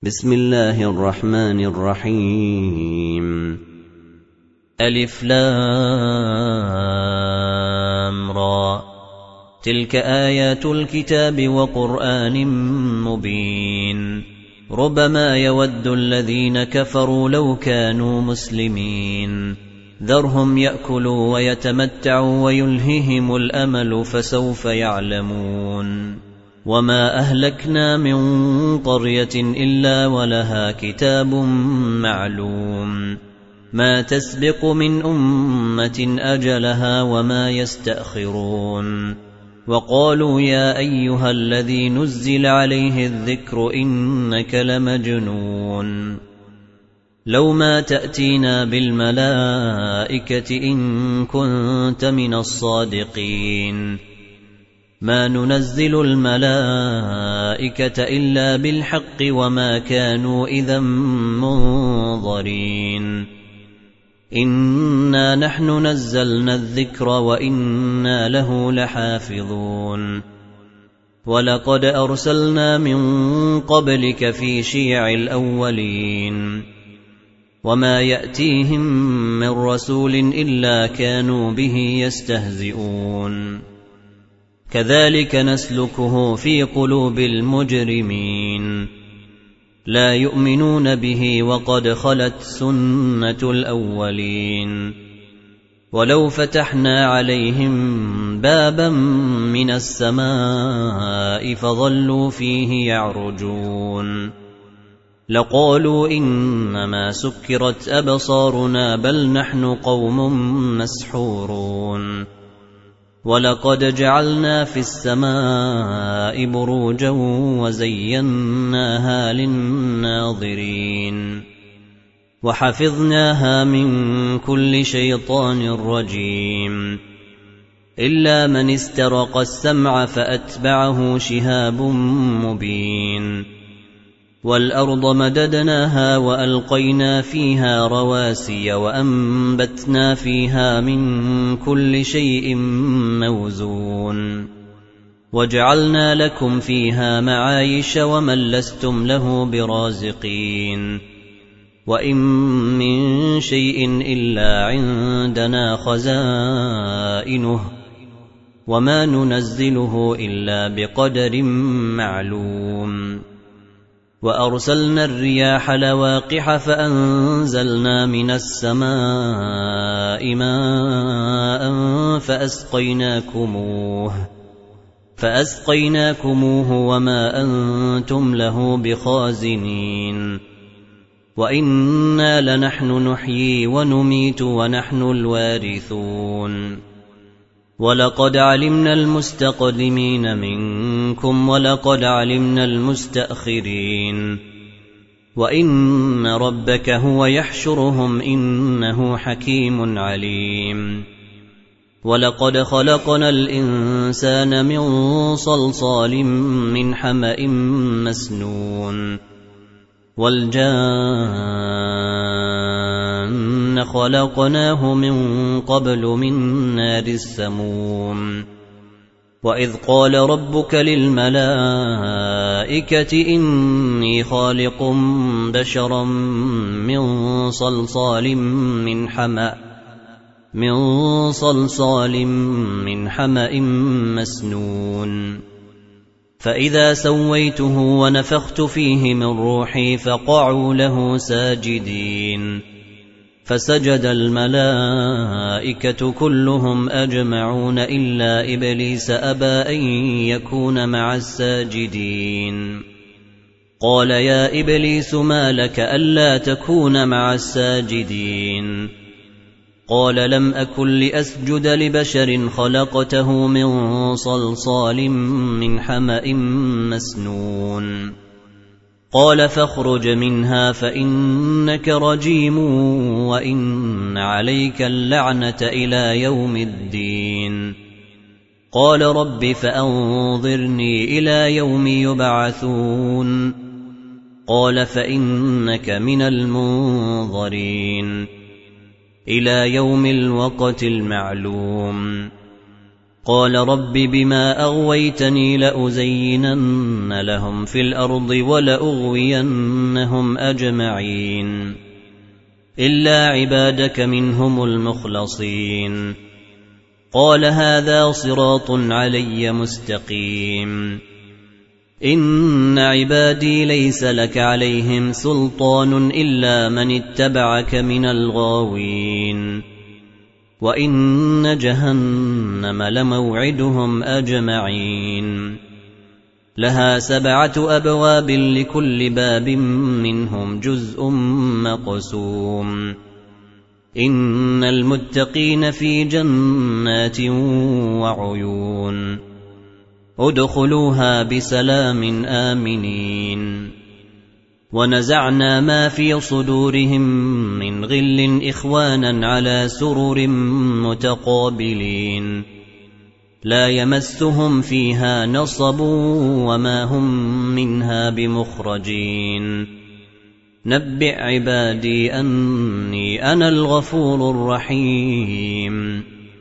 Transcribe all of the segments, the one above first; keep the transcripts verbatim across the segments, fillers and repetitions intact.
بسم الله الرحمن الرحيم. ألف لام را، تلك آيات الكتاب وقرآن مبين. ربما يود الذين كفروا لو كانوا مسلمين، ذرهم يأكلوا ويتمتعوا ويلههم الأمل فسوف يعلمون. وما أهلكنا من قرية إلا ولها كتاب معلوم، ما تسبق من أمة أجلها وما يستأخرون. وقالوا يا أيها الذي نزل عليه الذكر إنك لمجنون، لو ما تأتينا بالملائكة إن كنت من الصادقين. ما ننزل الملائكة إلا بالحق وما كانوا إذا منظرين. إنا نحن نزلنا الذكر وإنا له لحافظون. ولقد أرسلنا من قبلك في شيع الأولين، وما يأتيهم من رسول إلا كانوا به يستهزئون. كذلك نسلكه في قلوب المجرمين، لا يؤمنون به وقد خلت سنة الأولين. ولو فتحنا عليهم بابا من السماء فظلوا فيه يعرجون لقالوا إنما سكرت أبصارنا بل نحن قوم مسحورون. ولقد جعلنا في السماء بروجا وزيناها للناظرين، وحفظناها من كل شيطان رجيم، إلا من استرق السمع فأتبعه شهاب مبين. والأرض مددناها وألقينا فيها رواسي وأنبتنا فيها من كل شيء موزون، وجعلنا لكم فيها معايش ومن لستم له برازقين. وإن من شيء إلا عندنا خزائنه وما ننزله إلا بقدر معلوم. وأرسلنا الرياح لواقح فأنزلنا من السماء ماء فأسقيناكموه, فأسقيناكموه وما أنتم له بخازنين. وإنا لنحن نحيي ونميت ونحن الوارثون. ولقد علمنا المستقدمين منكم ولقد علمنا المستأخرين. وإن ربك هو يحشرهم إنه حكيم عليم. ولقد خلقنا الإنسان من صلصال من حمأ مسنون. والجان خلقناه من قبل من نار السموم. وإذ قال ربك للملائكة إني خالق بشرا من صلصال من حمأ من صلصال من حمأ مسنون. فإذا سويته ونفخت فيه من روحي فقعوا له ساجدين. فسجد الملائكة كلهم أجمعون إلا إبليس أبى أن يكون مع الساجدين. قال يا إبليس ما لك ألا تكون مع الساجدين؟ قال لم أكن لأسجد لبشر خلقته من صلصال من حمأ مسنون. قال فاخرج منها فإنك رجيم وإن عليك اللعنة إلى يوم الدين. قال رب فأنظرني إلى يوم يبعثون. قال فإنك من المنظرين إلى يوم الوقت المعلوم. قال رب بما أغويتني لأزينن لهم في الأرض ولأغوينهم أجمعين إلا عبادك منهم المخلصين قال هذا صراط علي مستقيم إن عبادي ليس لك عليهم سلطان إلا من اتبعك من الغاوين وإن جهنم لموعدهم أجمعين لها سبعة أبواب لكل باب منهم جزء مقسوم إن المتقين في جنات وعيون ادخلوها بسلام آمنين ونزعنا ما في صدورهم من غل إخوانا على سرر متقابلين لا يمسهم فيها نصب وما هم منها بمخرجين نبئ عبادي أني أنا الغفور الرحيم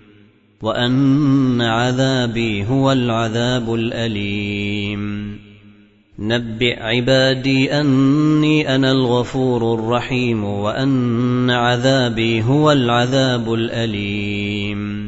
وأن عذابي هو العذاب الأليم نبئ عبادي أني أنا الغفور الرحيم وأن عذابي هو العذاب الأليم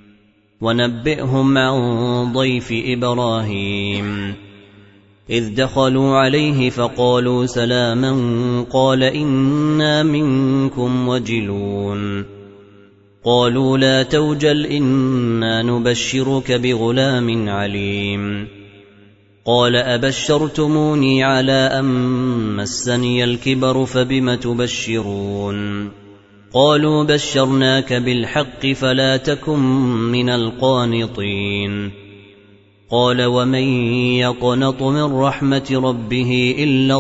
ونبئهم عن ضيف إبراهيم إذ دخلوا عليه فقالوا سلاما قال إنا منكم وجلون قالوا لا توجل إنا نبشرك بغلام عليم قال أبشرتموني على أن مسني الكبر فبم تبشرون قالوا بشرناك بالحق فلا تكن من القانطين قال ومن يقنط من رحمة ربه إلا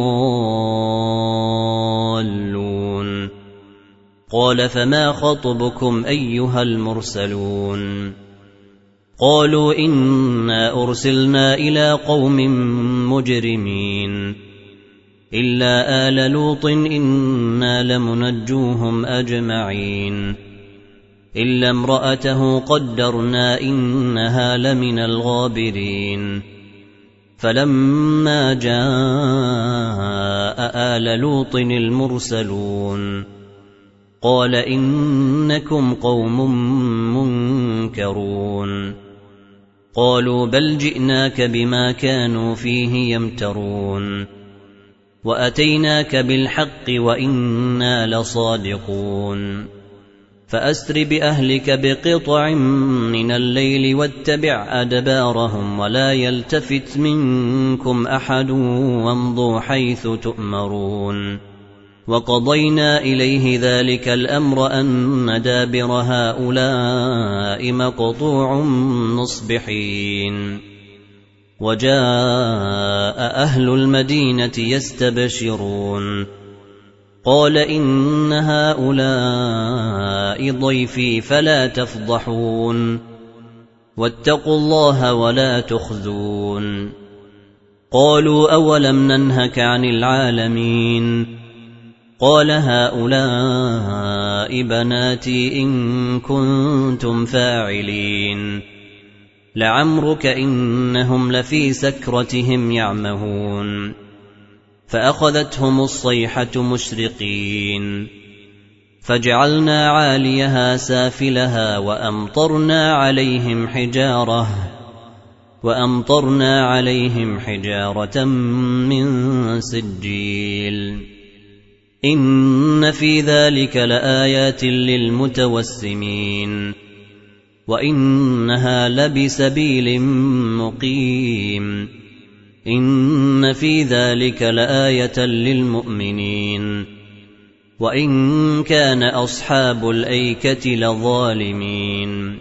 الضالون قال فما خطبكم أيها المرسلون قالوا إنا أرسلنا إلى قوم مجرمين إلا آل لوط إنا لمنجوهم أجمعين إلا امرأته قدرنا إنها لمن الغابرين فلما جاء آل لوط المرسلون قال إنكم قوم منكرون قالوا بل جئناك بما كانوا فيه يمترون وأتيناك بالحق وإنا لصادقون فأسر بأهلك بقطع من الليل واتبع أدبارهم ولا يلتفت منكم أحد وامضوا حيث تؤمرون وقضينا إليه ذلك الأمر أن دابر هؤلاء مقطوع مصبحين وجاء أهل المدينة يستبشرون قال إن هؤلاء ضيفي فلا تفضحون واتقوا الله ولا تخزون قالوا أولم ننهك عن العالمين قال هؤلاء بناتي إن كنتم فاعلين لعمرك إنهم لفي سكرتهم يعمهون فأخذتهم الصيحة مشرقين فجعلنا عاليها سافلها وأمطرنا عليهم حجارة وأمطرنا عليهم حجارة من سجيل إن في ذلك لآيات للمتوسمين وإنها لبسبيل مقيم إن في ذلك لآية للمؤمنين وإن كان أصحاب الأيكة لظالمين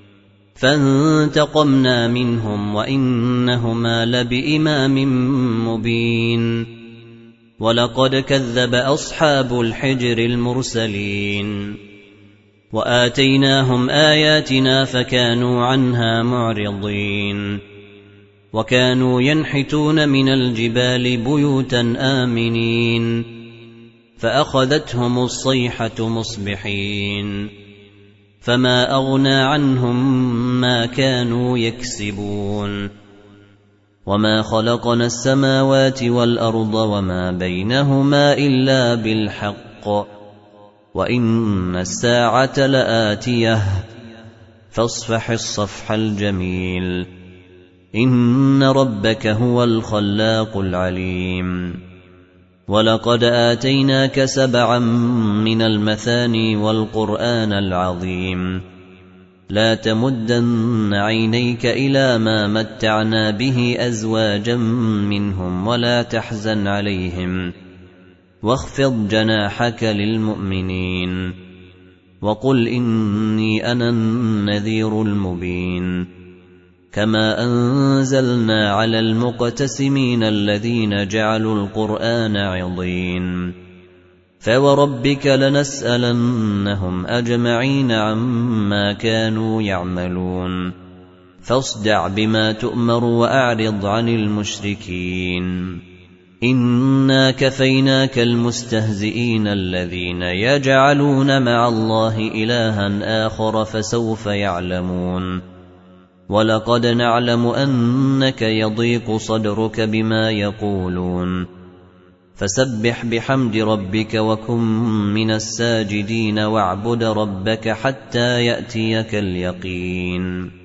فانتقمنا منهم وإنهما لبإمام مبين ولقد كذب أصحاب الحجر المرسلين وآتيناهم آياتنا فكانوا عنها معرضين وكانوا ينحتون من الجبال بيوتا آمنين فأخذتهم الصيحة مصبحين فما أغنى عنهم ما كانوا يكسبون وما خلقنا السماوات والأرض وما بينهما إلا بالحق وإن الساعة لآتية فاصفح الصفح الجميل إن ربك هو الخلاق العليم ولقد آتيناك سبعا من المثاني والقرآن العظيم لا تمدن عينيك إلى ما متعنا به أزواجا منهم ولا تحزن عليهم واخفض جناحك للمؤمنين وقل إني أنا النذير المبين كما أنزلنا على المقتسمين الذين جعلوا القرآن عضين فوربك لنسألنهم أجمعين عما كانوا يعملون فاصدع بما تؤمر وأعرض عن المشركين إنا كفيناك المستهزئين الذين يجعلون مع الله إلها آخر فسوف يعلمون ولقد نعلم أنك يضيق صدرك بما يقولون فسبح بحمد ربك وكن من الساجدين واعبد ربك حتى يأتيك اليقين